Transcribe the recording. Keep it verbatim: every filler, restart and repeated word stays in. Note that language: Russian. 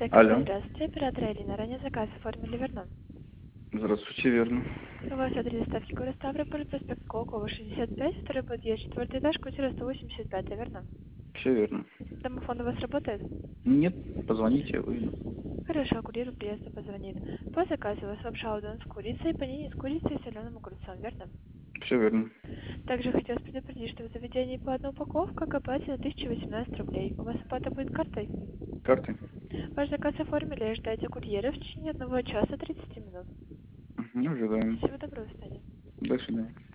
Алло. Здравствуйте, оператор Алина. Ранее заказ оформили, верно? Здравствуйте, верно. У вас адрес доставки город Ставрополь, проспект Колокова, шестьдесят пять, второй подъезд, четвертый этаж, квартира сто восемьдесят пять, верно? Все верно. Домофон у вас работает? Нет, позвоните, я выйду. Хорошо, курьер приезда позвонит. По заказу у вас лапша с курицей, панини с курицей и соленым огурцом, верно? Все верно. Также хотелось предупредить, что в заведении по одной упаковке оплате на тысячу восемнадцать рублей. У вас оплата будет картой? Карты? Ваш заказ оформили, ждайте курьера в течение одного часа тридцати минут. Угу, ожидаем. Всего доброго, Саня. До свидания.